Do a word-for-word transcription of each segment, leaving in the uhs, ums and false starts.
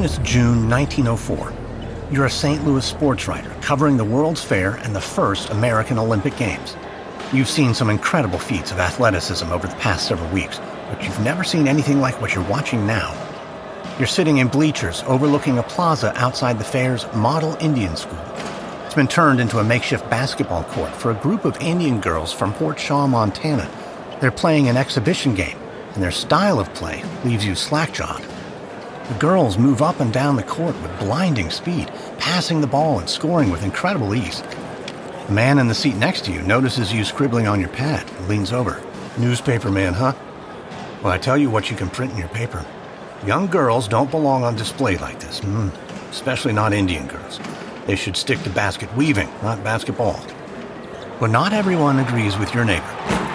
it's June nineteen oh four. You're a Saint Louis sports writer covering the World's Fair and the first American Olympic Games. You've seen some incredible feats of athleticism over the past several weeks, but you've never seen anything like what you're watching now. You're sitting in bleachers overlooking a plaza outside the fair's Model Indian School. It's been turned into a makeshift basketball court for a group of Indian girls from Fort Shaw, Montana. They're playing an exhibition game, and their style of play leaves you slack-jawed. The girls move up and down the court with blinding speed, passing the ball and scoring with incredible ease. The man in the seat next to you notices you scribbling on your pad and leans over. Newspaper man, huh? Well, I tell you what you can print in your paper. Young girls don't belong on display like this, mm, especially not Indian girls. They should stick to basket weaving, not basketball. But not everyone agrees with your neighbor.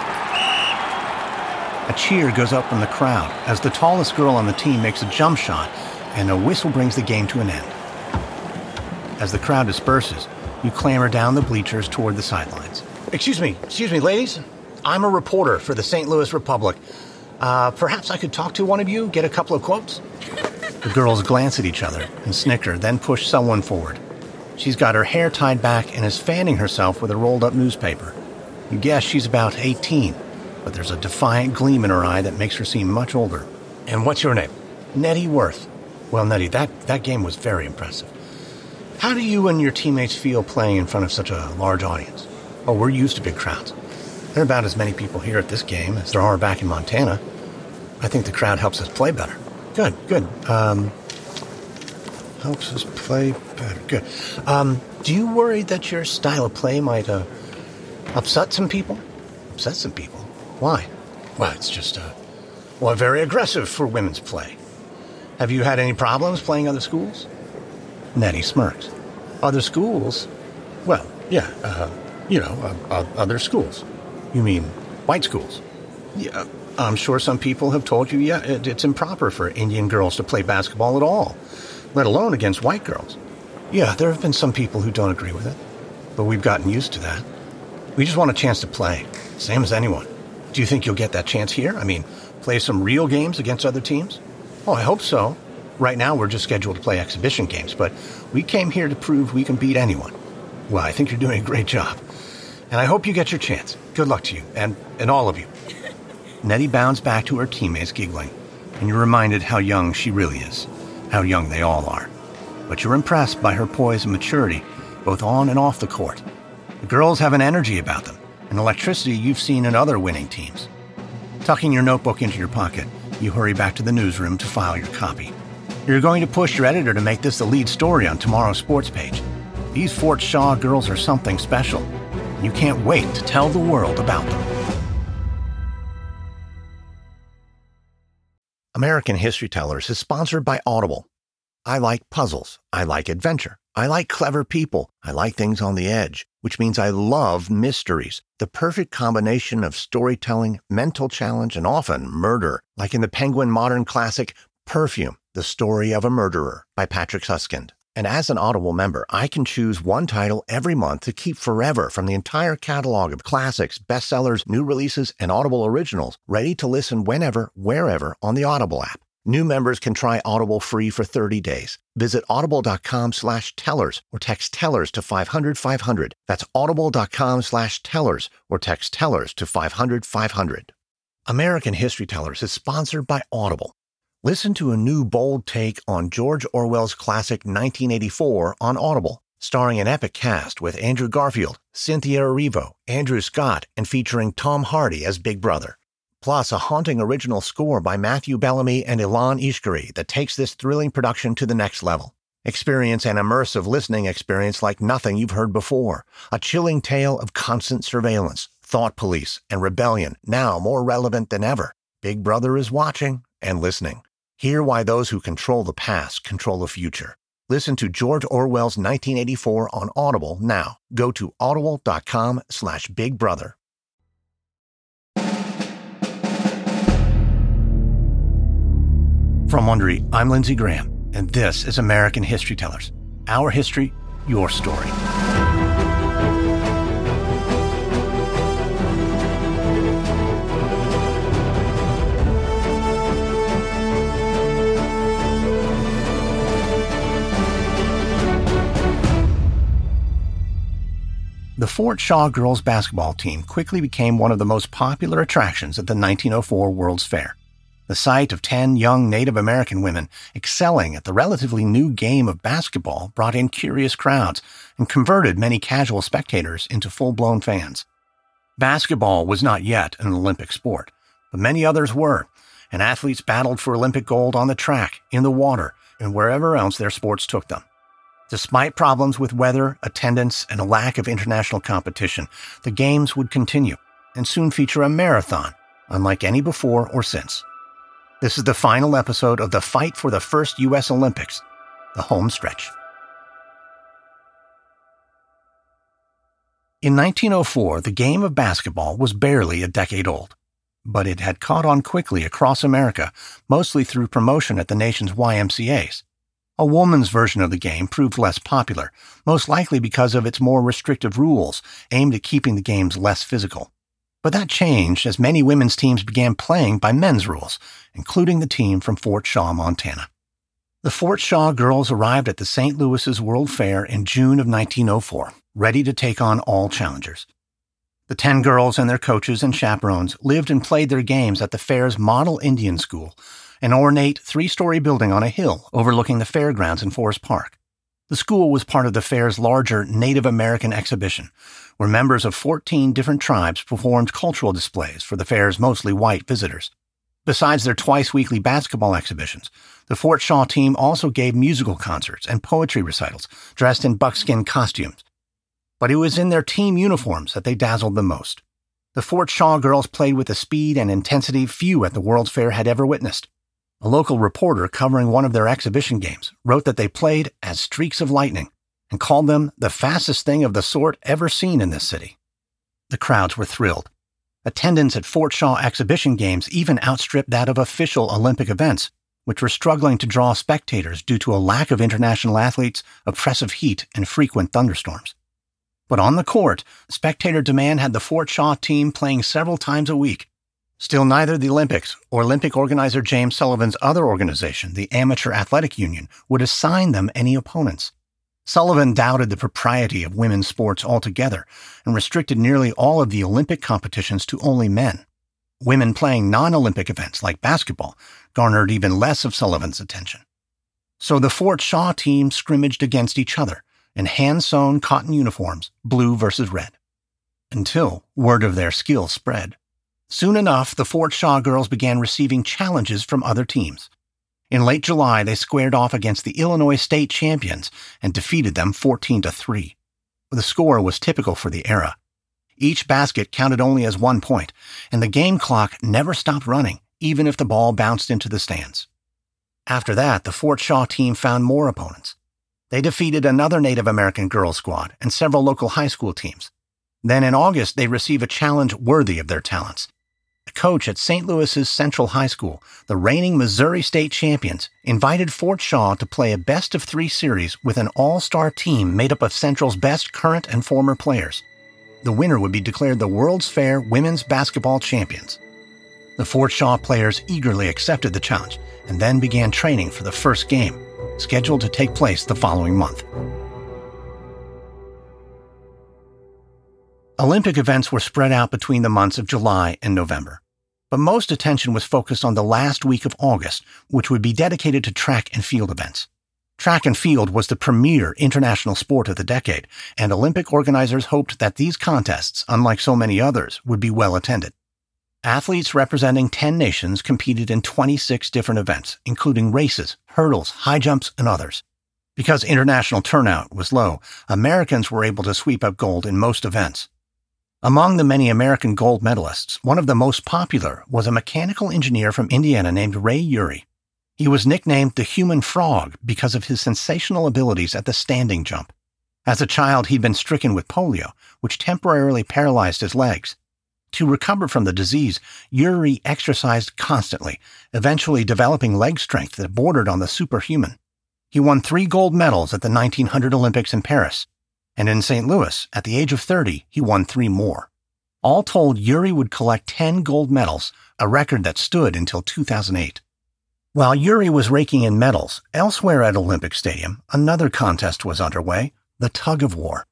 A cheer goes up from the crowd as the tallest girl on the team makes a jump shot, and a whistle brings the game to an end. As the crowd disperses, you clamber down the bleachers toward the sidelines. Excuse me, excuse me, ladies. I'm a reporter for the Saint Louis Republic. Uh, perhaps I could talk to one of you, get a couple of quotes? The girls glance at each other and snicker, then push someone forward. She's got her hair tied back and is fanning herself with a rolled-up newspaper. You guess she's about eighteen, but there's a defiant gleam in her eye that makes her seem much older. And what's your name? Nettie Worth. Well, Nettie, that, that game was very impressive. How do you and your teammates feel playing in front of such a large audience? Oh, we're used to big crowds. There are about as many people here at this game as there are back in Montana. I think the crowd helps us play better. Good, good. Um, helps us play better. Good. Um, do you worry that your style of play might uh, upset some people? Upset some people? Why? Well, it's just, uh, well, very aggressive for women's play. Have you had any problems playing other schools? Nettie smirks. Other schools? Well, yeah, uh, you know, uh, uh, other schools. You mean white schools? Yeah, I'm sure some people have told you, yeah, it, it's improper for Indian girls to play basketball at all, let alone against white girls. Yeah, there have been some people who don't agree with it, but we've gotten used to that. We just want a chance to play, same as anyone. Do you think you'll get that chance here? I mean, play some real games against other teams? Oh, I hope so. Right now, we're just scheduled to play exhibition games, but we came here to prove we can beat anyone. Well, I think you're doing a great job. And I hope you get your chance. Good luck to you, and, and all of you. Nettie bounds back to her teammates giggling, and you're reminded how young she really is, how young they all are. But you're impressed by her poise and maturity, both on and off the court. The girls have an energy about them, an electricity you've seen in other winning teams. Tucking your notebook into your pocket, you hurry back to the newsroom to file your copy. You're going to push your editor to make this the lead story on tomorrow's sports page. These Fort Shaw girls are something special, and you can't wait to tell the world about them. American History Tellers is sponsored by Audible. I like puzzles. I like adventure. I like clever people. I like things on the edge, which means I love mysteries. The perfect combination of storytelling, mental challenge, and often murder, like in the Penguin modern classic Perfume, The Story of a Murderer by Patrick Suskind. And as an Audible member, I can choose one title every month to keep forever from the entire catalog of classics, bestsellers, new releases, and Audible originals, ready to listen whenever, wherever on the Audible app. New members can try Audible free for thirty days. Visit audible.com slash tellers or text tellers to five hundred five hundred. That's audible.com slash tellers or text tellers to five hundred five hundred. American History Tellers is sponsored by Audible. Listen to a new bold take on George Orwell's classic nineteen eighty-four on Audible, starring an epic cast with Andrew Garfield, Cynthia Erivo, Andrew Scott, and featuring Tom Hardy as Big Brother. Plus, a haunting original score by Matthew Bellamy and Ilan Ishkari that takes this thrilling production to the next level. Experience an immersive listening experience like nothing you've heard before. A chilling tale of constant surveillance, thought police, and rebellion, now more relevant than ever. Big Brother is watching and listening. Hear why those who control the past control the future. Listen to George Orwell's nineteen eighty-four on Audible now. Go to audible.com slash Big Brother. From Wondery, I'm Lindsey Graham, and this is American History Tellers. Our history, your story. The Fort Shaw girls basketball team quickly became one of the most popular attractions at the nineteen oh four World's Fair. The sight of ten young Native American women excelling at the relatively new game of basketball brought in curious crowds and converted many casual spectators into full-blown fans. Basketball was not yet an Olympic sport, but many others were, and athletes battled for Olympic gold on the track, in the water, and wherever else their sports took them. Despite problems with weather, attendance, and a lack of international competition, the Games would continue and soon feature a marathon, unlike any before or since. This is the final episode of the fight for the first U S Olympics, the home stretch. In nineteen oh four, the game of basketball was barely a decade old, but it had caught on quickly across America, mostly through promotion at the nation's Y M C As. A woman's version of the game proved less popular, most likely because of its more restrictive rules aimed at keeping the games less physical. But that changed as many women's teams began playing by men's rules, including the team from Fort Shaw, Montana. The Fort Shaw girls arrived at the Saint Louis's World Fair in June of nineteen oh four, ready to take on all challengers. The ten girls and their coaches and chaperones lived and played their games at the fair's Model Indian School, an ornate three-story building on a hill overlooking the fairgrounds in Forest Park. The school was part of the fair's larger Native American exhibition, where members of fourteen different tribes performed cultural displays for the fair's mostly white visitors. Besides their twice-weekly basketball exhibitions, the Fort Shaw team also gave musical concerts and poetry recitals dressed in buckskin costumes. But it was in their team uniforms that they dazzled the most. The Fort Shaw girls played with a speed and intensity few at the World's Fair had ever witnessed. A local reporter covering one of their exhibition games wrote that they played as streaks of lightning and called them the fastest thing of the sort ever seen in this city. The crowds were thrilled. Attendance at Fort Shaw exhibition games even outstripped that of official Olympic events, which were struggling to draw spectators due to a lack of international athletes, oppressive heat, and frequent thunderstorms. But on the court, spectator demand had the Fort Shaw team playing several times a week. Still, neither the Olympics or Olympic organizer James Sullivan's other organization, the Amateur Athletic Union, would assign them any opponents. Sullivan doubted the propriety of women's sports altogether and restricted nearly all of the Olympic competitions to only men. Women playing non-Olympic events like basketball garnered even less of Sullivan's attention. So the Fort Shaw team scrimmaged against each other in hand-sewn cotton uniforms, blue versus red, until word of their skill spread. Soon enough, the Fort Shaw girls began receiving challenges from other teams. In late July, they squared off against the Illinois state champions and defeated them fourteen to three. The score was typical for the era. Each basket counted only as one point, and the game clock never stopped running, even if the ball bounced into the stands. After that, the Fort Shaw team found more opponents. They defeated another Native American girls squad and several local high school teams. Then in August, they received a challenge worthy of their talents. A coach at Saint Louis's Central High School, the reigning Missouri State champions, invited Fort Shaw to play a best-of-three series with an all-star team made up of Central's best current and former players. The winner would be declared the World's Fair women's basketball champions. The Fort Shaw players eagerly accepted the challenge and then began training for the first game, scheduled to take place the following month. Olympic events were spread out between the months of July and November, but most attention was focused on the last week of August, which would be dedicated to track and field events. Track and field was the premier international sport of the decade, and Olympic organizers hoped that these contests, unlike so many others, would be well attended. Athletes representing ten nations competed in twenty-six different events, including races, hurdles, high jumps, and others. Because international turnout was low, Americans were able to sweep up gold in most events. Among the many American gold medalists, one of the most popular was a mechanical engineer from Indiana named Ray Urey. He was nicknamed the Human Frog because of his sensational abilities at the standing jump. As a child, he'd been stricken with polio, which temporarily paralyzed his legs. To recover from the disease, Urey exercised constantly, eventually developing leg strength that bordered on the superhuman. He won three gold medals at the nineteen hundred Olympics in Paris. And in Saint Louis, at the age of thirty, he won three more. All told, Urey would collect ten gold medals, a record that stood until two thousand eight. While Urey was raking in medals, elsewhere at Olympic Stadium, another contest was underway, the tug of war.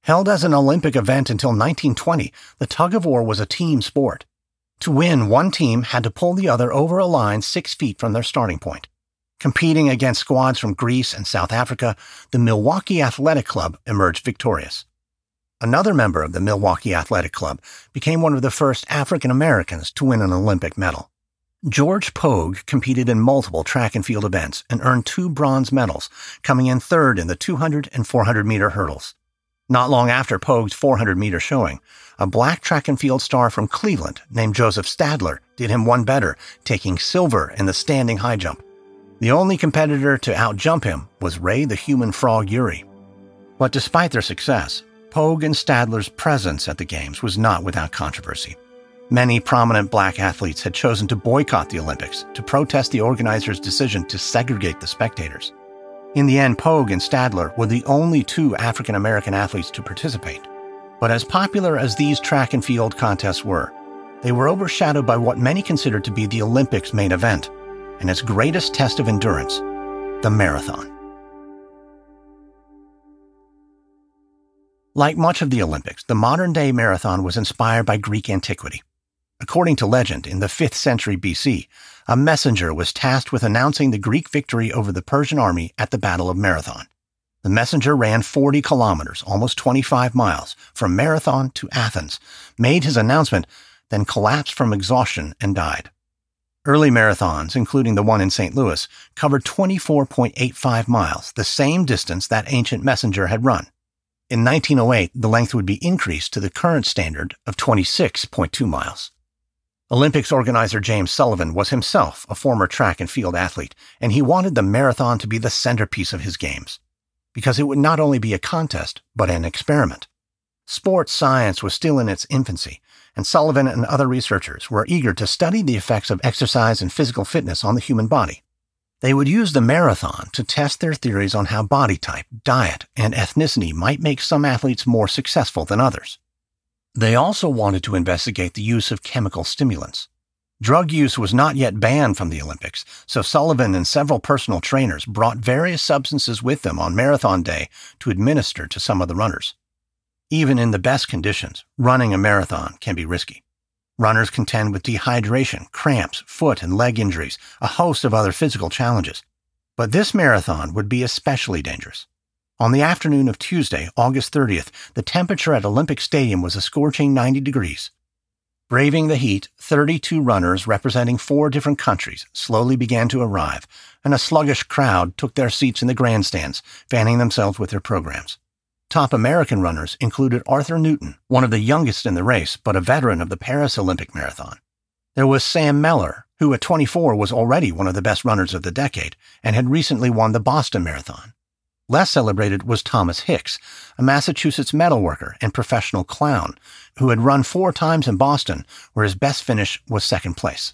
Held as an Olympic event until nineteen twenty, the tug-of-war was a team sport. To win, one team had to pull the other over a line six feet from their starting point. Competing against squads from Greece and South Africa, the Milwaukee Athletic Club emerged victorious. Another member of the Milwaukee Athletic Club became one of the first African Americans to win an Olympic medal. George Pogue competed in multiple track and field events and earned two bronze medals, coming in third in the two hundred and four hundred meter hurdles. Not long after Pogue's four hundred meter showing, a black track and field star from Cleveland named Joseph Stadler did him one better, taking silver in the standing high jump. The only competitor to outjump him was Ray the Human Frog Urey. But despite their success, Pogue and Stadler's presence at the Games was not without controversy. Many prominent black athletes had chosen to boycott the Olympics to protest the organizers' decision to segregate the spectators. In the end, Pogue and Stadler were the only two African American athletes to participate. But as popular as these track and field contests were, they were overshadowed by what many considered to be the Olympics' main event, and its greatest test of endurance, the marathon. Like much of the Olympics, the modern-day marathon was inspired by Greek antiquity. According to legend, in the fifth century B C, a messenger was tasked with announcing the Greek victory over the Persian army at the Battle of Marathon. The messenger ran forty kilometers, almost twenty-five miles, from Marathon to Athens, made his announcement, then collapsed from exhaustion and died. Early marathons, including the one in Saint Louis, covered twenty-four point eight five miles, the same distance that ancient messenger had run. In nineteen oh eight, the length would be increased to the current standard of twenty-six point two miles. Olympics organizer James Sullivan was himself a former track and field athlete, and he wanted the marathon to be the centerpiece of his games, because it would not only be a contest, but an experiment. Sports science was still in its infancy, and Sullivan and other researchers were eager to study the effects of exercise and physical fitness on the human body. They would use the marathon to test their theories on how body type, diet, and ethnicity might make some athletes more successful than others. They also wanted to investigate the use of chemical stimulants. Drug use was not yet banned from the Olympics, so Sullivan and several personal trainers brought various substances with them on marathon day to administer to some of the runners. Even in the best conditions, running a marathon can be risky. Runners contend with dehydration, cramps, foot and leg injuries, a host of other physical challenges. But this marathon would be especially dangerous. On the afternoon of Tuesday, August thirtieth, the temperature at Olympic Stadium was a scorching ninety degrees. Braving the heat, thirty-two runners representing four different countries slowly began to arrive, and a sluggish crowd took their seats in the grandstands, fanning themselves with their programs. Top American runners included Arthur Newton, one of the youngest in the race, but a veteran of the Paris Olympic Marathon. There was Sam Mellor, who at twenty-four was already one of the best runners of the decade and had recently won the Boston Marathon. Less celebrated was Thomas Hicks, a Massachusetts metalworker and professional clown, who had run four times in Boston, where his best finish was second place.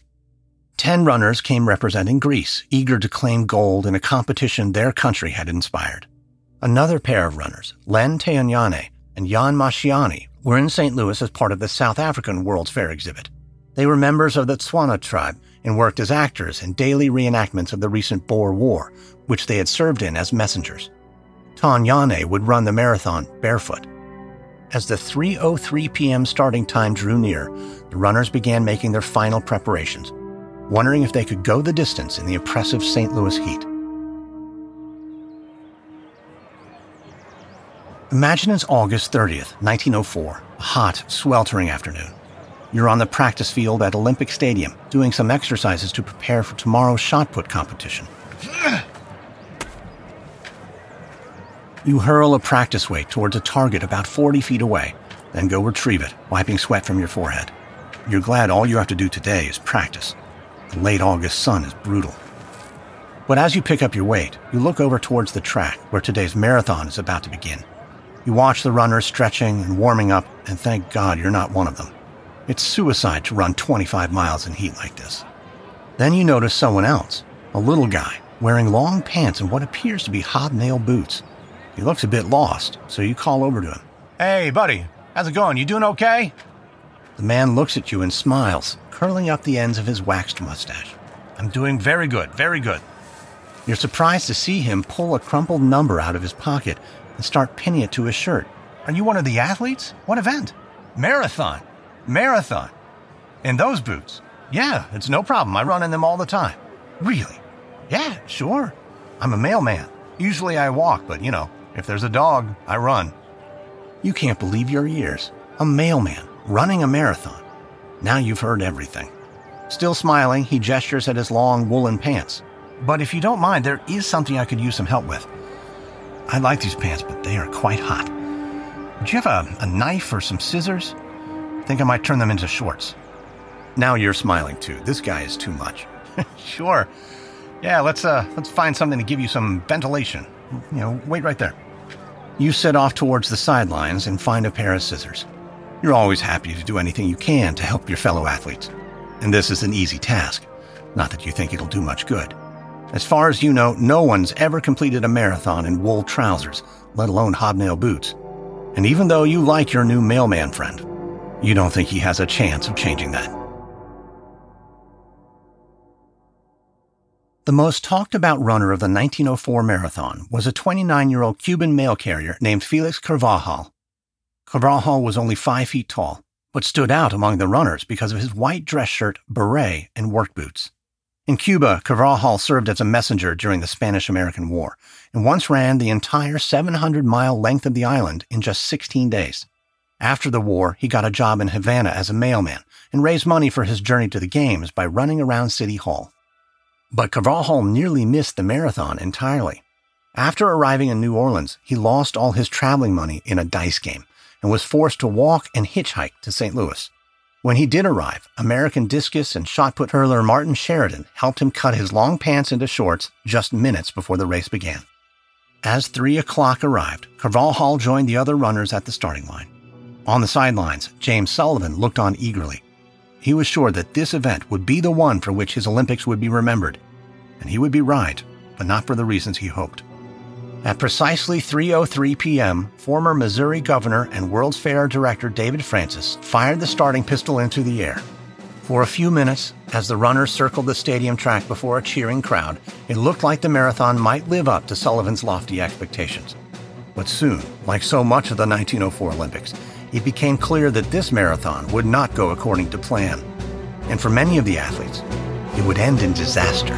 Ten runners came representing Greece, eager to claim gold in a competition their country had inspired. Another pair of runners, Len Teonyane and Jan Mashiani, were in Saint Louis as part of the South African World's Fair exhibit. They were members of the Tswana tribe and worked as actors in daily reenactments of the recent Boer War, which they had served in as messengers. Teonyane would run the marathon barefoot. As the three oh three p.m. starting time drew near, the runners began making their final preparations, wondering if they could go the distance in the oppressive Saint Louis heat. Imagine it's August thirtieth, nineteen oh four, a hot, sweltering afternoon. You're on the practice field at Olympic Stadium, doing some exercises to prepare for tomorrow's shot put competition. You hurl a practice weight towards a target about forty feet away, then go retrieve it, wiping sweat from your forehead. You're glad all you have to do today is practice. The late August sun is brutal. But as you pick up your weight, you look over towards the track where today's marathon is about to begin. You watch the runners stretching and warming up, and thank God you're not one of them. It's suicide to run twenty-five miles in heat like this. Then you notice someone else, a little guy, wearing long pants and what appears to be hobnail boots. He looks a bit lost, so you call over to him. "Hey, buddy, how's it going? You doing okay?" The man looks at you and smiles, curling up the ends of his waxed mustache. "I'm doing very good, very good." You're surprised to see him pull a crumpled number out of his pocket and start pinning it to his shirt. Are you one of the athletes? What event? Marathon. Marathon. In those boots? Yeah, it's no problem. I run in them all the time. Really? Yeah, sure. I'm a mailman. Usually I walk, but you know, if there's a dog, I run. You can't believe your ears. A mailman, running a marathon. Now you've heard everything. Still smiling, he gestures at his long woolen pants. But if you don't mind, there is something I could use some help with. I like these pants, but they are quite hot. Would you have a, a knife or some scissors? I think I might turn them into shorts. Now you're smiling too. This guy is too much. Sure. Yeah, let's uh, let's find something to give you some ventilation. You know, wait right there. You set off towards the sidelines and find a pair of scissors. You're always happy to do anything you can to help your fellow athletes. And this is an easy task. Not that you think it'll do much good. As far as you know, no one's ever completed a marathon in wool trousers, let alone hobnail boots. And even though you like your new mailman friend, you don't think he has a chance of changing that. The most talked about runner of the nineteen oh four marathon was a twenty-nine-year-old Cuban mail carrier named Felix Carvajal. Carvajal was only five feet tall, but stood out among the runners because of his white dress shirt, beret, and work boots. In Cuba, Carvajal served as a messenger during the Spanish-American War, and once ran the entire seven hundred mile length of the island in just sixteen days. After the war, he got a job in Havana as a mailman and raised money for his journey to the games by running around City Hall. But Carvajal nearly missed the marathon entirely. After arriving in New Orleans, he lost all his traveling money in a dice game and was forced to walk and hitchhike to Saint Louis. When he did arrive, American discus and shot put hurler Martin Sheridan helped him cut his long pants into shorts just minutes before the race began. As three o'clock arrived, Carvajal joined the other runners at the starting line. On the sidelines, James Sullivan looked on eagerly. He was sure that this event would be the one for which his Olympics would be remembered. And he would be right, but not for the reasons he hoped. At precisely three oh three p.m., former Missouri Governor and World's Fair Director David Francis fired the starting pistol into the air. For a few minutes, as the runners circled the stadium track before a cheering crowd, it looked like the marathon might live up to Sullivan's lofty expectations. But soon, like so much of the nineteen oh four Olympics, it became clear that this marathon would not go according to plan. And for many of the athletes, it would end in disaster.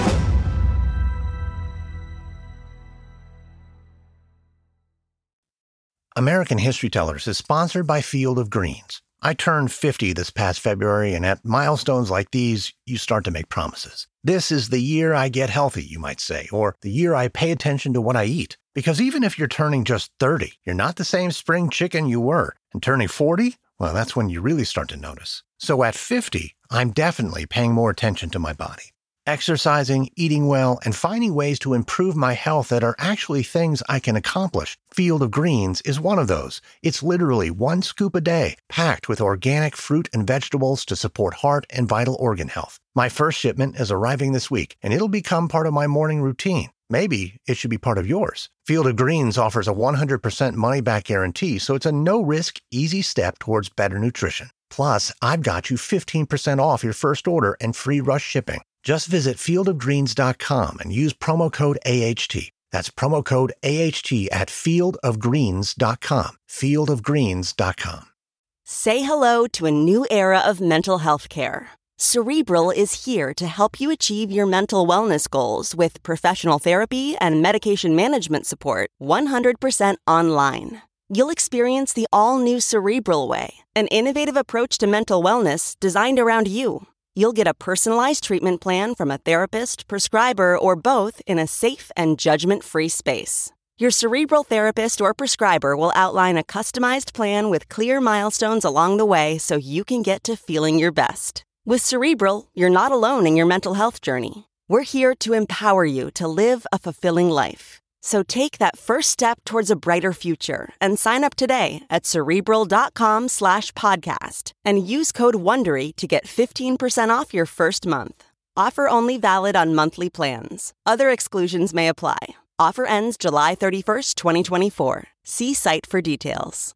American History Tellers is sponsored by Field of Greens. I turned fifty this past February, and at milestones like these, you start to make promises. This is the year I get healthy, you might say, or the year I pay attention to what I eat. Because even if you're turning just thirty, you're not the same spring chicken you were. And turning forty, well, that's when you really start to notice. So at fifty, I'm definitely paying more attention to my body. Exercising, eating well, and finding ways to improve my health that are actually things I can accomplish. Field of Greens is one of those. It's literally one scoop a day, packed with organic fruit and vegetables to support heart and vital organ health. My first shipment is arriving this week, and it'll become part of my morning routine. Maybe it should be part of yours. Field of Greens offers a one hundred percent money-back guarantee, so it's a no-risk, easy step towards better nutrition. Plus, I've got you fifteen percent off your first order and free rush shipping. Just visit field of greens dot com and use promo code A H T. That's promo code A H T at field of greens dot com. field of greens dot com. Say hello to a new era of mental health care. Cerebral is here to help you achieve your mental wellness goals with professional therapy and medication management support one hundred percent online. You'll experience the all-new Cerebral Way, an innovative approach to mental wellness designed around you. You'll get a personalized treatment plan from a therapist, prescriber, or both in a safe and judgment-free space. Your Cerebral therapist or prescriber will outline a customized plan with clear milestones along the way so you can get to feeling your best. With Cerebral, you're not alone in your mental health journey. We're here to empower you to live a fulfilling life. So take that first step towards a brighter future and sign up today at Cerebral.com slash podcast and use code WONDERY to get fifteen percent off your first month. Offer only valid on monthly plans. Other exclusions may apply. Offer ends July thirty-first, twenty twenty-four. See site for details.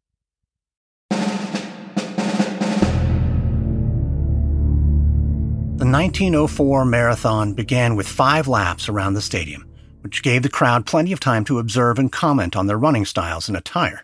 The nineteen oh four marathon began with five laps around the stadium, which gave the crowd plenty of time to observe and comment on their running styles and attire.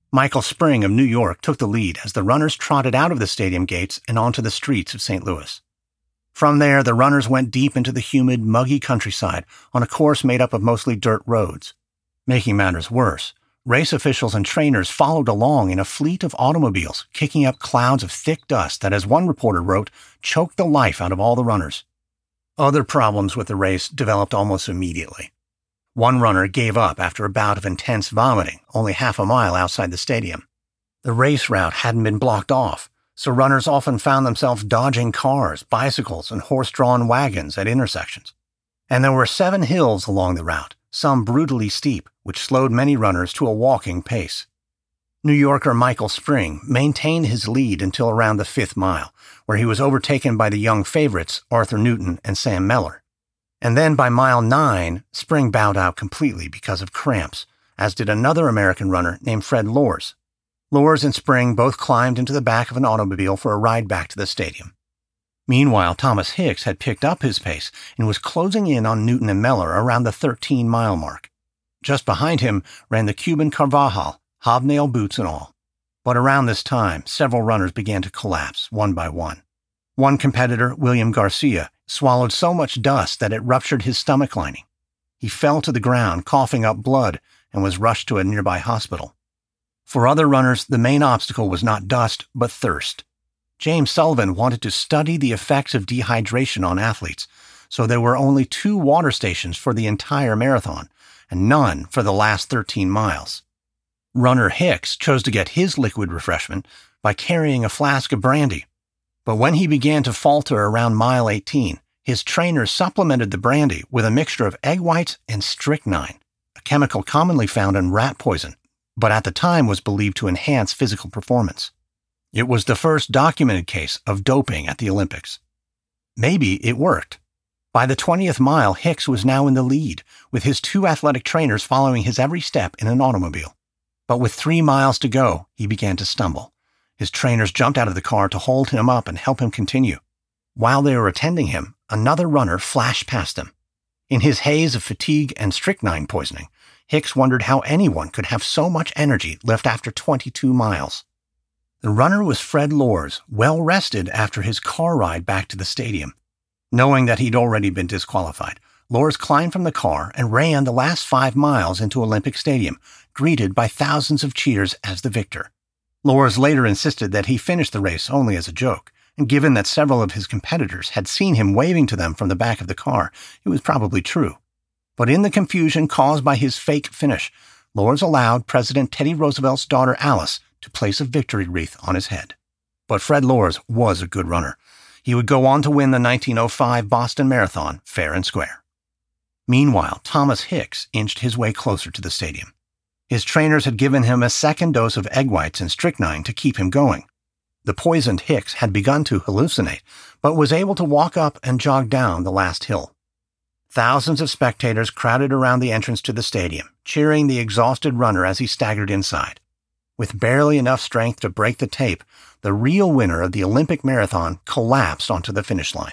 Michael Spring of New York took the lead as the runners trotted out of the stadium gates and onto the streets of Saint Louis. From there, the runners went deep into the humid, muggy countryside on a course made up of mostly dirt roads. Making matters worse, race officials and trainers followed along in a fleet of automobiles, kicking up clouds of thick dust that, as one reporter wrote, choked the life out of all the runners. Other problems with the race developed almost immediately. One runner gave up after a bout of intense vomiting, only half a mile outside the stadium. The race route hadn't been blocked off, so runners often found themselves dodging cars, bicycles, and horse-drawn wagons at intersections. And there were seven hills along the route, some brutally steep, which slowed many runners to a walking pace. New Yorker Michael Spring maintained his lead until around the fifth mile, where he was overtaken by the young favorites Arthur Newton and Sam Mellor. And then by mile nine, Spring bowed out completely because of cramps, as did another American runner named Fred Lors. Lors and Spring both climbed into the back of an automobile for a ride back to the stadium. Meanwhile, Thomas Hicks had picked up his pace and was closing in on Newton and Mellor around the thirteen-mile mark. Just behind him ran the Cuban Carvajal, hobnail boots and all. But around this time, several runners began to collapse, one by one. One competitor, William Garcia, swallowed so much dust that it ruptured his stomach lining. He fell to the ground, coughing up blood, and was rushed to a nearby hospital. For other runners, the main obstacle was not dust, but thirst. James Sullivan wanted to study the effects of dehydration on athletes, so there were only two water stations for the entire marathon, and none for the last thirteen miles. Runner Hicks chose to get his liquid refreshment by carrying a flask of brandy. But when he began to falter around mile eighteen, his trainers supplemented the brandy with a mixture of egg whites and strychnine, a chemical commonly found in rat poison, but at the time was believed to enhance physical performance. It was the first documented case of doping at the Olympics. Maybe it worked. By the twentieth mile, Hicks was now in the lead, with his two athletic trainers following his every step in an automobile. But with three miles to go, he began to stumble. His trainers jumped out of the car to hold him up and help him continue. While they were attending him, another runner flashed past him. In his haze of fatigue and strychnine poisoning, Hicks wondered how anyone could have so much energy left after twenty-two miles. The runner was Fred Lors, well rested after his car ride back to the stadium. Knowing that he'd already been disqualified, Lors climbed from the car and ran the last five miles into Olympic Stadium, greeted by thousands of cheers as the victor. Lors later insisted that he finished the race only as a joke, and given that several of his competitors had seen him waving to them from the back of the car, it was probably true. But in the confusion caused by his fake finish, Lors allowed President Teddy Roosevelt's daughter Alice to place a victory wreath on his head. But Fred Lors was a good runner. He would go on to win the nineteen oh five Boston Marathon fair and square. Meanwhile, Thomas Hicks inched his way closer to the stadium. His trainers had given him a second dose of egg whites and strychnine to keep him going. The poisoned Hicks had begun to hallucinate, but was able to walk up and jog down the last hill. Thousands of spectators crowded around the entrance to the stadium, cheering the exhausted runner as he staggered inside. With barely enough strength to break the tape, the real winner of the Olympic marathon collapsed onto the finish line.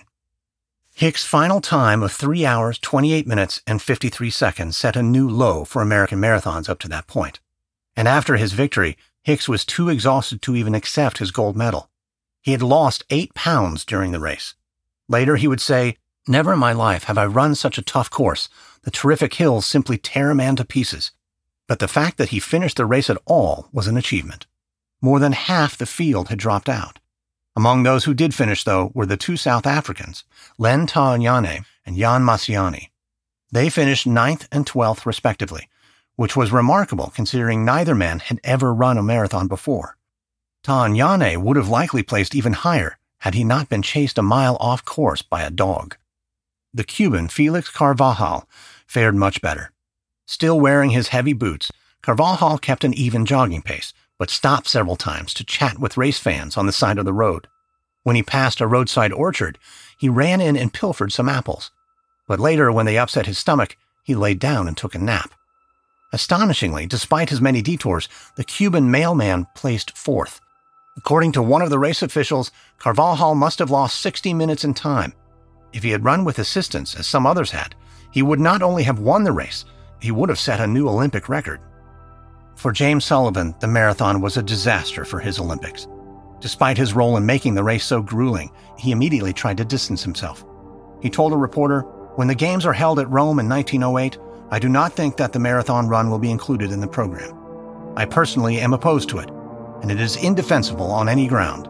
Hicks' final time of three hours, twenty-eight minutes, and fifty-three seconds set a new low for American marathons up to that point. And after his victory, Hicks was too exhausted to even accept his gold medal. He had lost eight pounds during the race. Later he would say, "Never in my life have I run such a tough course. The terrific hills simply tear a man to pieces." But the fact that he finished the race at all was an achievement. More than half the field had dropped out. Among those who did finish, though, were the two South Africans, Len Taonyane and Jan Masiani. They finished ninth and twelfth respectively, which was remarkable considering neither man had ever run a marathon before. Taonyane would have likely placed even higher had he not been chased a mile off course by a dog. The Cuban Felix Carvajal fared much better. Still wearing his heavy boots, Carvajal kept an even jogging pace, but stopped several times to chat with race fans on the side of the road. When he passed a roadside orchard, he ran in and pilfered some apples. But later, when they upset his stomach, he laid down and took a nap. Astonishingly, despite his many detours, the Cuban mailman placed fourth. According to one of the race officials, Carvajal must have lost sixty minutes in time. If he had run with assistance, as some others had, he would not only have won the race, he would have set a new Olympic record. For James Sullivan, the marathon was a disaster for his Olympics. Despite his role in making the race so grueling, he immediately tried to distance himself. He told a reporter, "When the Games are held at Rome in nineteen oh eight, I do not think that the marathon run will be included in the program. I personally am opposed to it, and it is indefensible on any ground."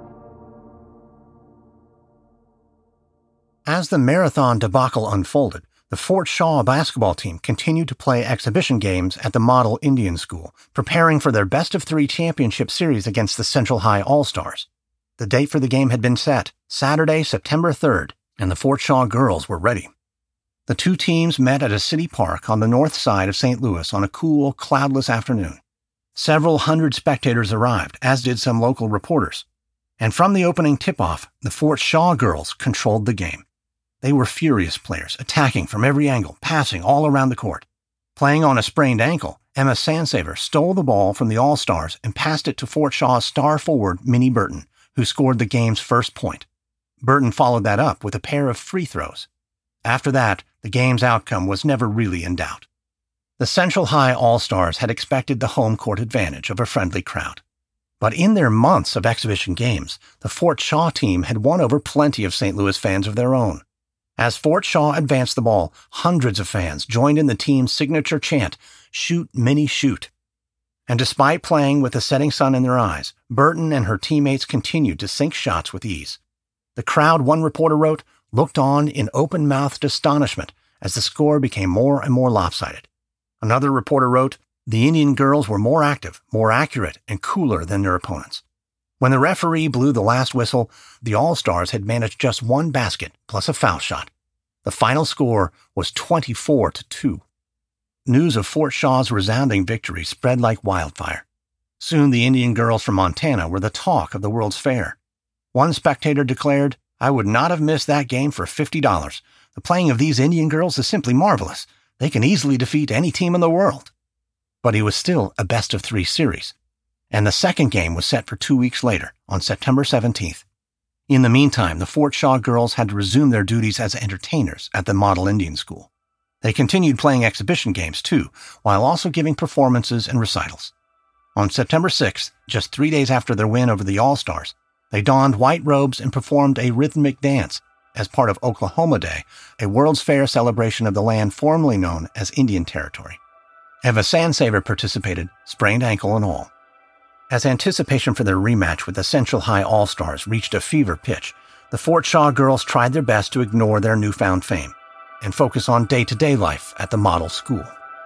As the marathon debacle unfolded, the Fort Shaw basketball team continued to play exhibition games at the Model Indian School, preparing for their best-of-three championship series against the Central High All-Stars. The date for the game had been set, Saturday, September third, and the Fort Shaw girls were ready. The two teams met at a city park on the north side of Saint Louis on a cool, cloudless afternoon. Several hundred spectators arrived, as did some local reporters. And from the opening tip-off, the Fort Shaw girls controlled the game. They were furious players, attacking from every angle, passing all around the court. Playing on a sprained ankle, Emma Sandsaver stole the ball from the All-Stars and passed it to Fort Shaw's star forward, Minnie Burton, who scored the game's first point. Burton followed that up with a pair of free throws. After that, the game's outcome was never really in doubt. The Central High All-Stars had expected the home court advantage of a friendly crowd. But in their months of exhibition games, the Fort Shaw team had won over plenty of Saint Louis fans of their own. As Fort Shaw advanced the ball, hundreds of fans joined in the team's signature chant, "Shoot, Minnie, shoot." And despite playing with the setting sun in their eyes, Burton and her teammates continued to sink shots with ease. The crowd, one reporter wrote, looked on in open-mouthed astonishment as the score became more and more lopsided. Another reporter wrote, "The Indian girls were more active, more accurate, and cooler than their opponents." When the referee blew the last whistle, the All-Stars had managed just one basket plus a foul shot. The final score was twenty-four to two. News of Fort Shaw's resounding victory spread like wildfire. Soon the Indian girls from Montana were the talk of the World's Fair. One spectator declared, "I would not have missed that game for fifty dollars. The playing of these Indian girls is simply marvelous. They can easily defeat any team in the world." But it was still a best-of-three series, and the second game was set for two weeks later, on September seventeenth. In the meantime, the Fort Shaw girls had to resume their duties as entertainers at the Model Indian School. They continued playing exhibition games, too, while also giving performances and recitals. On September sixth, just three days after their win over the All-Stars, they donned white robes and performed a rhythmic dance as part of Oklahoma Day, a World's Fair celebration of the land formerly known as Indian Territory. Eva Sandsaver participated, sprained ankle and all. As anticipation for their rematch with the Central High All-Stars reached a fever pitch, the Fort Shaw girls tried their best to ignore their newfound fame and focus on day-to-day life at the model school.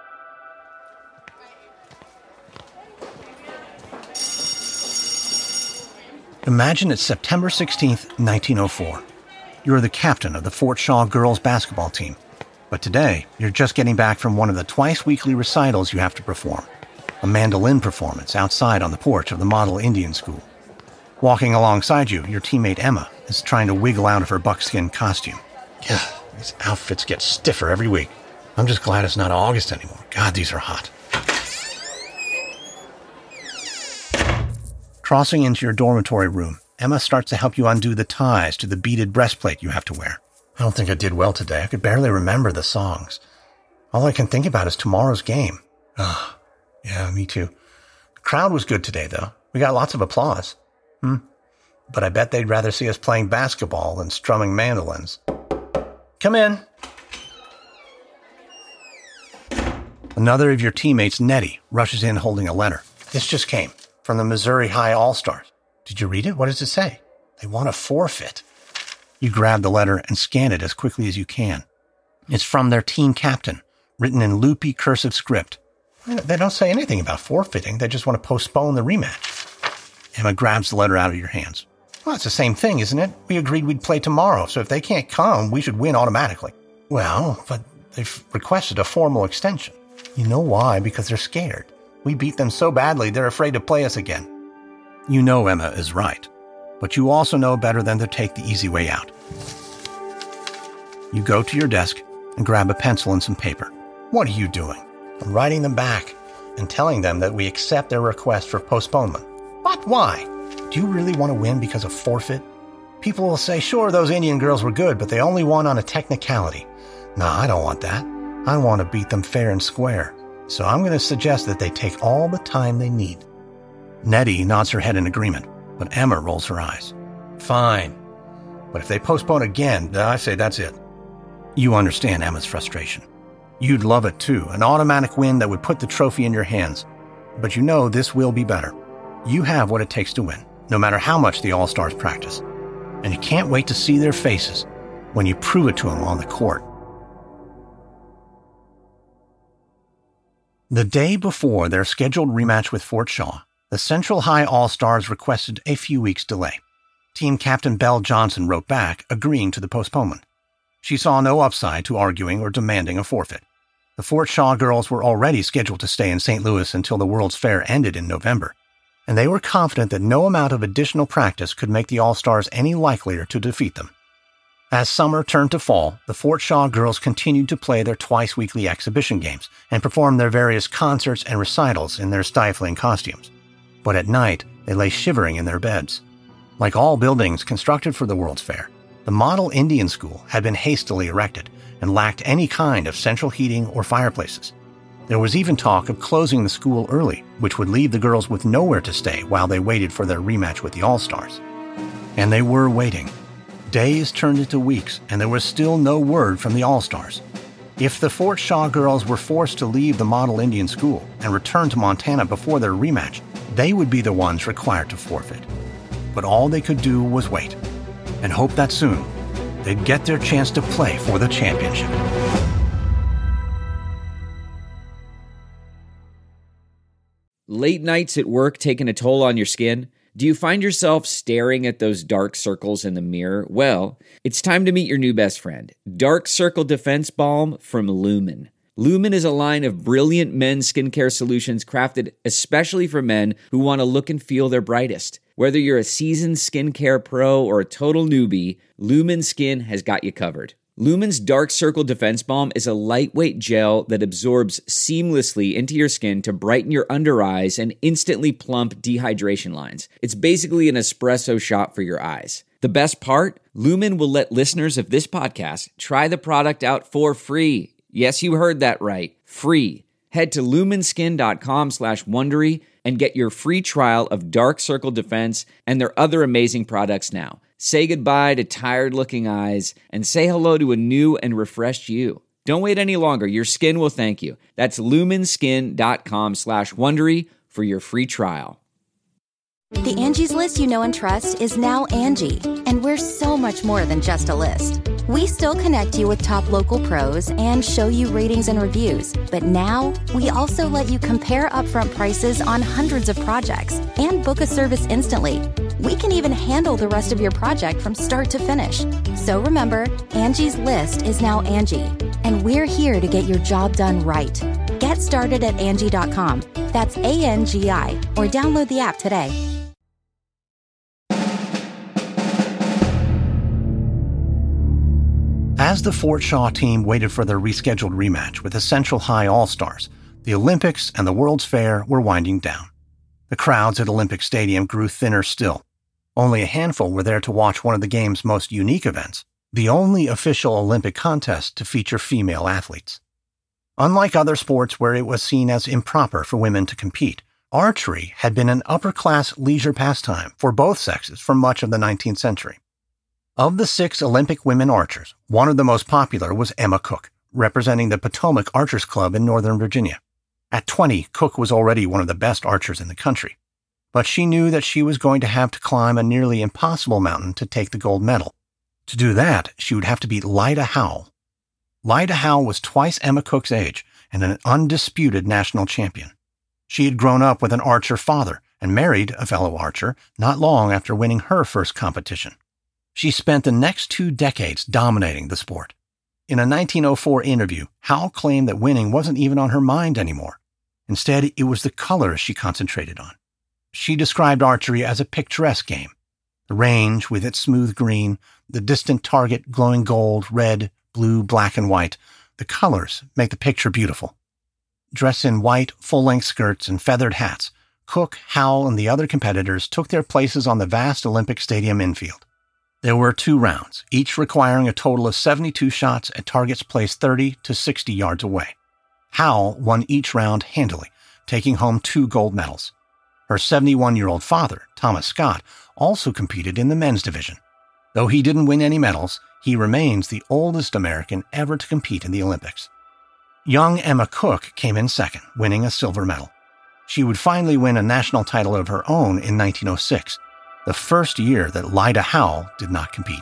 Imagine it's September sixteenth, nineteen oh four. You're the captain of the Fort Shaw girls basketball team, but today you're just getting back from one of the twice-weekly recitals you have to perform. A mandolin performance outside on the porch of the Model Indian School. Walking alongside you, your teammate Emma is trying to wiggle out of her buckskin costume. Yeah, these outfits get stiffer every week. I'm just glad it's not August anymore. God, these are hot. Crossing into your dormitory room, Emma starts to help you undo the ties to the beaded breastplate you have to wear. I don't think I did well today. I could barely remember the songs. All I can think about is tomorrow's game. Ugh. Yeah, me too. The crowd was good today, though. We got lots of applause. Hmm. But I bet they'd rather see us playing basketball than strumming mandolins. Come in. Another of your teammates, Nettie, rushes in holding a letter. This just came from the Missouri High All-Stars. Did you read it? What does it say? They want a forfeit. You grab the letter and scan it as quickly as you can. It's from their team captain, written in loopy cursive script. They don't say anything about forfeiting. They just want to postpone the rematch. Emma grabs the letter out of your hands. Well, it's the same thing, isn't it? We agreed we'd play tomorrow, so if they can't come, we should win automatically. Well, but they've requested a formal extension. You know why? Because they're scared. We beat them so badly, they're afraid to play us again. You know Emma is right, but you also know better than to take the easy way out. You go to your desk and grab a pencil and some paper. What are you doing? I'm writing them back and telling them that we accept their request for postponement. But why? Do you really want to win because of forfeit? People will say, sure, those Indian girls were good, but they only won on a technicality. No, I don't want that. I want to beat them fair and square. So I'm going to suggest that they take all the time they need. Nettie nods her head in agreement, but Emma rolls her eyes. Fine. But if they postpone again, then I say that's it. You understand Emma's frustration. You'd love it too, an automatic win that would put the trophy in your hands. But you know this will be better. You have what it takes to win, no matter how much the All-Stars practice. And you can't wait to see their faces when you prove it to them on the court. The day before their scheduled rematch with Fort Shaw, the Central High All-Stars requested a few weeks' delay. Team captain Belle Johnson wrote back, agreeing to the postponement. She saw no upside to arguing or demanding a forfeit. The Fort Shaw girls were already scheduled to stay in Saint Louis until the World's Fair ended in November, and they were confident that no amount of additional practice could make the All-Stars any likelier to defeat them. As summer turned to fall, the Fort Shaw girls continued to play their twice-weekly exhibition games and perform their various concerts and recitals in their stifling costumes. But at night, they lay shivering in their beds. Like all buildings constructed for the World's Fair, the Model Indian School had been hastily erected and lacked any kind of central heating or fireplaces. There was even talk of closing the school early, which would leave the girls with nowhere to stay while they waited for their rematch with the All-Stars. And they were waiting. Days turned into weeks, and there was still no word from the All-Stars. If the Fort Shaw girls were forced to leave the Model Indian School and return to Montana before their rematch, they would be the ones required to forfeit. But all they could do was wait, and hope that soon they'd get their chance to play for the championship. Late nights at work taking a toll on your skin? Do you find yourself staring at those dark circles in the mirror? Well, it's time to meet your new best friend, Dark Circle Defense Balm from Lumen. Lumen is a line of brilliant men's skincare solutions crafted especially for men who want to look and feel their brightest. Whether you're a seasoned skincare pro or a total newbie, Lumen Skin has got you covered. Lumen's Dark Circle Defense Balm is a lightweight gel that absorbs seamlessly into your skin to brighten your under eyes and instantly plump dehydration lines. It's basically an espresso shot for your eyes. The best part? Lumen will let listeners of this podcast try the product out for free. Yes, you heard that right. Free. Head to lumenskin.com slash Wondery and get your free trial of Dark Circle Defense and their other amazing products now. Say goodbye to tired-looking eyes and say hello to a new and refreshed you. Don't wait any longer. Your skin will thank you. That's lumenskin.com slash Wondery for your free trial. The Angie's List you know and trust is now Angie, and we're so much more than just a list. We still connect you with top local pros and show you ratings and reviews, but now we also let you compare upfront prices on hundreds of projects and book a service instantly. We can even handle the rest of your project from start to finish. So remember, Angie's List is now Angie, and we're here to get your job done right. Get started at Angie dot com. That's A N G I, or download the app today. As the Fort Shaw team waited for their rescheduled rematch with the Central High All-Stars, the Olympics and the World's Fair were winding down. The crowds at Olympic Stadium grew thinner still. Only a handful were there to watch one of the game's most unique events, the only official Olympic contest to feature female athletes. Unlike other sports where it was seen as improper for women to compete, archery had been an upper-class leisure pastime for both sexes for much of the nineteenth century. Of the six Olympic women archers, one of the most popular was Emma Cook, representing the Potomac Archers Club in Northern Virginia. At twenty, Cook was already one of the best archers in the country. But she knew that she was going to have to climb a nearly impossible mountain to take the gold medal. To do that, she would have to beat Lyda Howell. Lyda Howell was twice Emma Cook's age and an undisputed national champion. She had grown up with an archer father and married a fellow archer not long after winning her first competition. She spent the next two decades dominating the sport. In a nineteen oh four interview, Howell claimed that winning wasn't even on her mind anymore. Instead, it was the colors she concentrated on. She described archery as a picturesque game. The range, with its smooth green, the distant target glowing gold, red, blue, black, and white, the colors make the picture beautiful. Dressed in white, full-length skirts and feathered hats, Cook, Howell, and the other competitors took their places on the vast Olympic Stadium infield. There were two rounds, each requiring a total of seventy-two shots at targets placed thirty to sixty yards away. Howell won each round handily, taking home two gold medals. Her seventy-one-year-old father, Thomas Scott, also competed in the men's division. Though he didn't win any medals, he remains the oldest American ever to compete in the Olympics. Young Emma Cook came in second, winning a silver medal. She would finally win a national title of her own in nineteen oh six, the first year that Lyda Howell did not compete.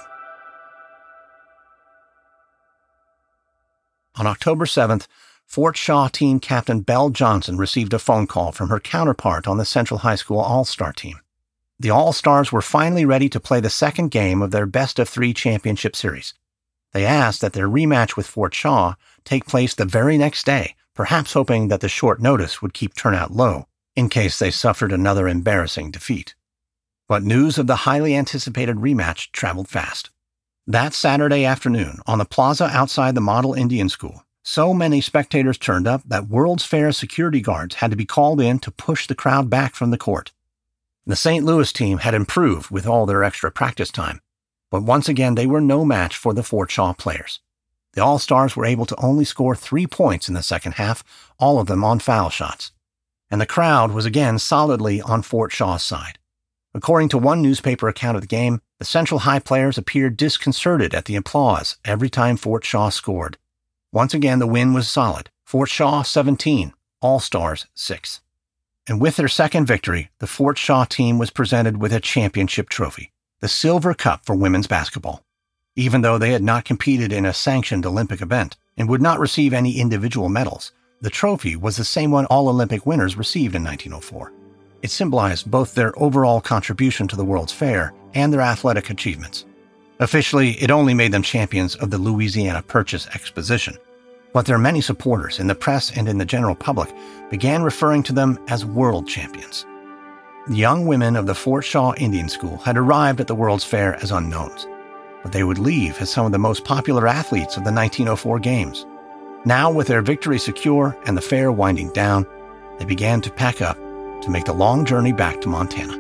On October seventh, Fort Shaw team captain Belle Johnson received a phone call from her counterpart on the Central High School All-Star team. The All-Stars were finally ready to play the second game of their best-of-three championship series. They asked that their rematch with Fort Shaw take place the very next day, perhaps hoping that the short notice would keep turnout low, in case they suffered another embarrassing defeat. But news of the highly anticipated rematch traveled fast. That Saturday afternoon, on the plaza outside the Model Indian School, so many spectators turned up that World's Fair security guards had to be called in to push the crowd back from the court. The Saint Louis team had improved with all their extra practice time, but once again they were no match for the Fort Shaw players. The All-Stars were able to only score three points in the second half, all of them on foul shots. And the crowd was again solidly on Fort Shaw's side. According to one newspaper account of the game, the Central High players appeared disconcerted at the applause every time Fort Shaw scored. Once again, the win was solid. Fort Shaw seventeen, All-Stars six. And with their second victory, the Fort Shaw team was presented with a championship trophy, the Silver Cup for women's basketball. Even though they had not competed in a sanctioned Olympic event and would not receive any individual medals, the trophy was the same one all Olympic winners received in nineteen oh four. It symbolized both their overall contribution to the World's Fair and their athletic achievements. Officially, it only made them champions of the Louisiana Purchase Exposition, but their many supporters in the press and in the general public began referring to them as world champions. The young women of the Fort Shaw Indian School had arrived at the World's Fair as unknowns, but they would leave as some of the most popular athletes of the nineteen oh four Games. Now, with their victory secure and the fair winding down, they began to pack up to make the long journey back to Montana.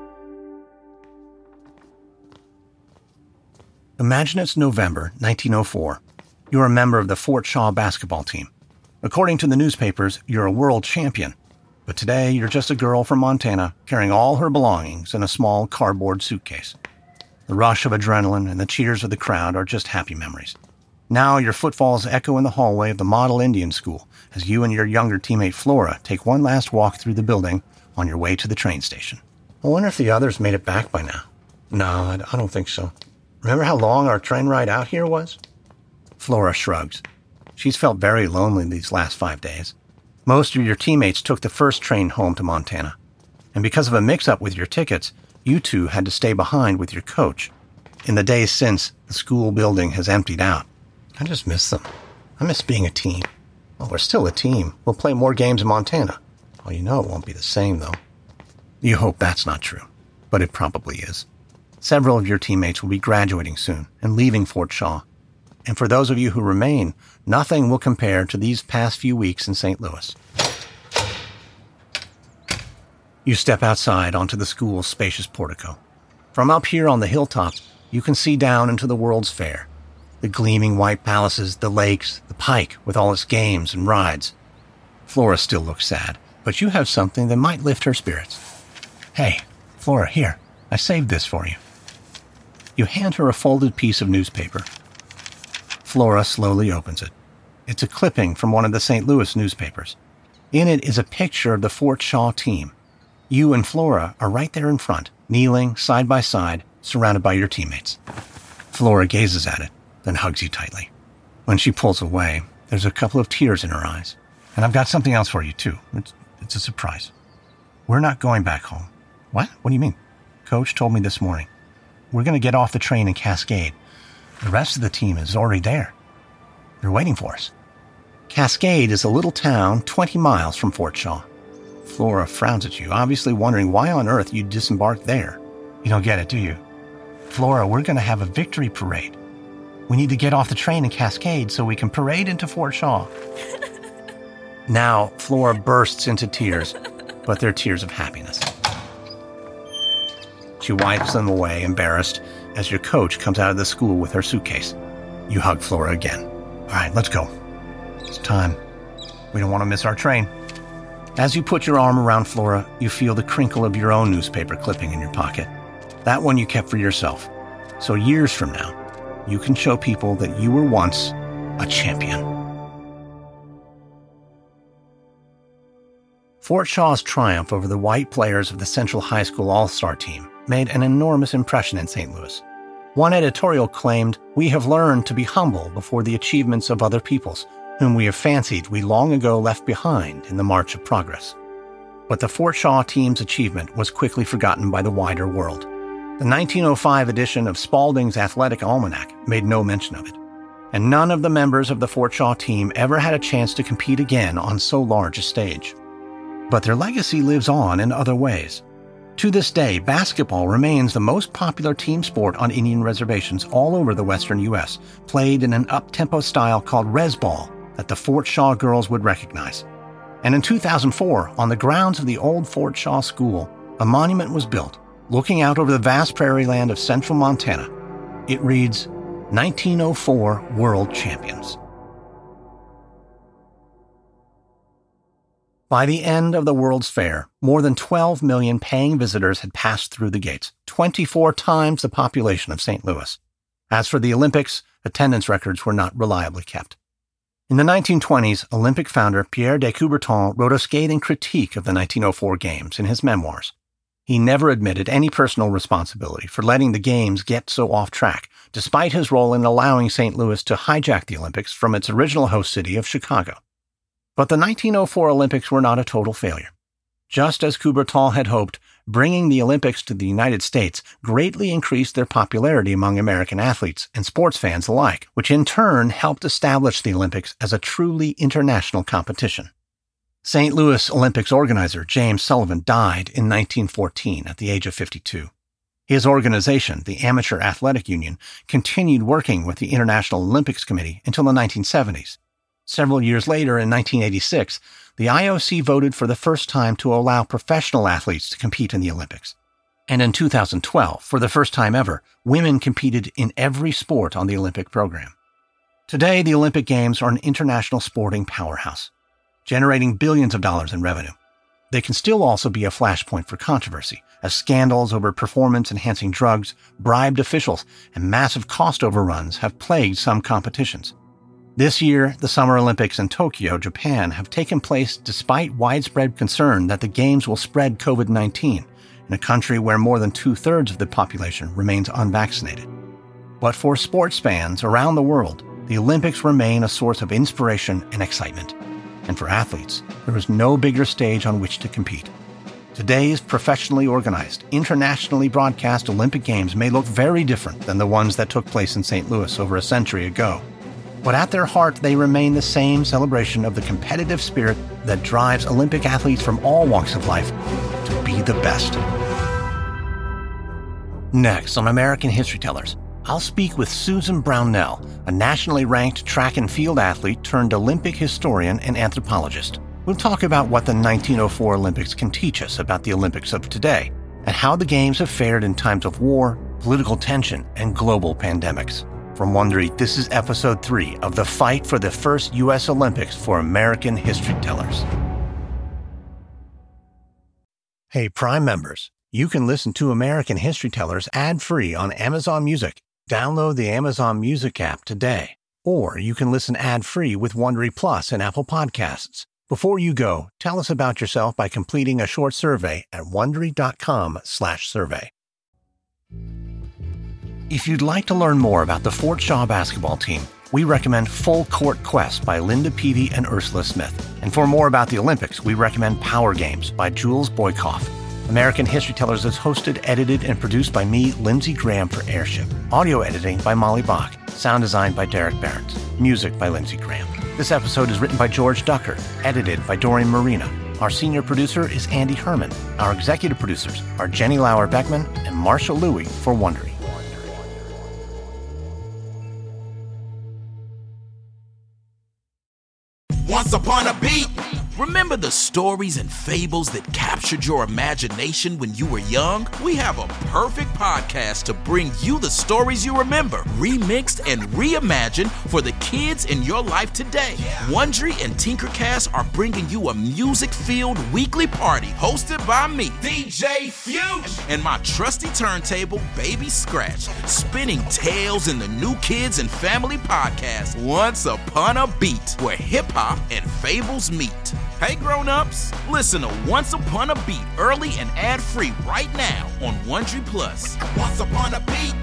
Imagine it's November nineteen oh four. You're a member of the Fort Shaw basketball team. According to the newspapers, you're a world champion. But today, you're just a girl from Montana carrying all her belongings in a small cardboard suitcase. The rush of adrenaline and the cheers of the crowd are just happy memories. Now your footfalls echo in the hallway of the Model Indian School as you and your younger teammate Flora take one last walk through the building on your way to the train station. I wonder if the others made it back by now. No, I don't think so. Remember how long our train ride out here was? Flora shrugs. She's felt very lonely these last five days. Most of your teammates took the first train home to Montana. And because of a mix-up with your tickets, you two had to stay behind with your coach. In the days since, the school building has emptied out. I just miss them. I miss being a team. Well, we're still a team. We'll play more games in Montana. Well, you know it won't be the same, though. You hope that's not true, but it probably is. Several of your teammates will be graduating soon and leaving Fort Shaw. And for those of you who remain, nothing will compare to these past few weeks in Saint Louis. You step outside onto the school's spacious portico. From up here on the hilltop, you can see down into the World's Fair. The gleaming white palaces, the lakes, the pike with all its games and rides. Flora still looks sad, but you have something that might lift her spirits. Hey, Flora, here, I saved this for you. You hand her a folded piece of newspaper. Flora slowly opens it. It's a clipping from one of the Saint Louis newspapers. In it is a picture of the Fort Shaw team. You and Flora are right there in front, kneeling side by side, surrounded by your teammates. Flora gazes at it, then hugs you tightly. When she pulls away, there's a couple of tears in her eyes. And I've got something else for you, too. It's, it's a surprise. We're not going back home. What? What do you mean? Coach told me this morning. We're going to get off the train in Cascade. The rest of the team is already there. They're waiting for us. Cascade is a little town twenty miles from Fort Shaw. Flora frowns at you, obviously wondering why on earth you disembarked there. You don't get it, do you? Flora, we're going to have a victory parade. We need to get off the train in Cascade so we can parade into Fort Shaw. Now, Flora bursts into tears, but they're tears of happiness. She wipes them away, embarrassed, as your coach comes out of the school with her suitcase. You hug Flora again. All right, let's go. It's time. We don't want to miss our train. As you put your arm around Flora, you feel the crinkle of your own newspaper clipping in your pocket. That one you kept for yourself. So years from now, you can show people that you were once a champion. Fort Shaw's triumph over the white players of the Central High School All-Star team made an enormous impression in Saint Louis. One editorial claimed, "We have learned to be humble before the achievements of other peoples, whom we have fancied we long ago left behind in the march of progress." But the Fort Shaw team's achievement was quickly forgotten by the wider world. The nineteen oh five edition of Spalding's Athletic Almanac made no mention of it, and none of the members of the Fort Shaw team ever had a chance to compete again on so large a stage. But their legacy lives on in other ways. To this day, basketball remains the most popular team sport on Indian reservations all over the western U S, played in an up-tempo style called Resball that the Fort Shaw girls would recognize. And in two thousand four, on the grounds of the old Fort Shaw School, a monument was built, looking out over the vast prairie land of central Montana. It reads, nineteen oh four World Champions. By the end of the World's Fair, more than twelve million paying visitors had passed through the gates, twenty-four times the population of Saint Louis. As for the Olympics, attendance records were not reliably kept. In the nineteen twenties, Olympic founder Pierre de Coubertin wrote a scathing critique of the nineteen oh four Games in his memoirs. He never admitted any personal responsibility for letting the Games get so off track, despite his role in allowing Saint Louis to hijack the Olympics from its original host city of Chicago. But the nineteen oh four Olympics were not a total failure. Just as Coubertin had hoped, bringing the Olympics to the United States greatly increased their popularity among American athletes and sports fans alike, which in turn helped establish the Olympics as a truly international competition. Saint Louis Olympics organizer James Sullivan died in nineteen fourteen at the age of fifty-two. His organization, the Amateur Athletic Union, continued working with the International Olympics Committee until the nineteen seventies. Several years later, in nineteen eighty-six, the I O C voted for the first time to allow professional athletes to compete in the Olympics. And in two thousand twelve, for the first time ever, women competed in every sport on the Olympic program. Today, the Olympic Games are an international sporting powerhouse, generating billions of dollars in revenue. They can still also be a flashpoint for controversy, as scandals over performance-enhancing drugs, bribed officials, and massive cost overruns have plagued some competitions. This year, the Summer Olympics in Tokyo, Japan, have taken place despite widespread concern that the Games will spread covid nineteen in a country where more than two-thirds of the population remains unvaccinated. But for sports fans around the world, the Olympics remain a source of inspiration and excitement. And for athletes, there is no bigger stage on which to compete. Today's professionally organized, internationally broadcast Olympic Games may look very different than the ones that took place in Saint Louis over a century ago. But at their heart, they remain the same celebration of the competitive spirit that drives Olympic athletes from all walks of life to be the best. Next on American History Tellers, I'll speak with Susan Brownell, a nationally ranked track and field athlete turned Olympic historian and anthropologist. We'll talk about what the nineteen oh four Olympics can teach us about the Olympics of today, and how the Games have fared in times of war, political tension, and global pandemics. From Wondery, this is episode three of the fight for the first U S Olympics for American History Tellers. Hey, Prime members, you can listen to American History Tellers ad-free on Amazon Music. Download the Amazon Music app today. Or you can listen ad-free with Wondery Plus and Apple Podcasts. Before you go, tell us about yourself by completing a short survey at Wondery.com slash survey. If you'd like to learn more about the Fort Shaw basketball team, we recommend Full Court Quest by Linda Peavy and Ursula Smith. And for more about the Olympics, we recommend Power Games by Jules Boykoff. American History Tellers is hosted, edited, and produced by me, Lindsey Graham, for Airship. Audio editing by Molly Bach. Sound design by Derek Behrens. Music by Lindsey Graham. This episode is written by George Ducker, edited by Doreen Marina. Our senior producer is Andy Herman. Our executive producers are Jenny Lauer-Beckman and Marshall Louie for Wondery. Once upon a beat, Remember the stories and fables that captured your imagination when you were young? We have a perfect podcast to bring you the stories you remember, remixed and reimagined for the kids in your life today. Wondery and Tinkercast are bringing you a music-filled weekly party hosted by me, D J Fusion, and my trusty turntable, Baby Scratch, spinning tales in the New Kids and Family podcast, Once Upon a Beat, where hip-hop and fables meet. Hey grown-ups, listen to Once Upon a Beat early and ad-free right now on Wondery Plus. Once Upon a Beat.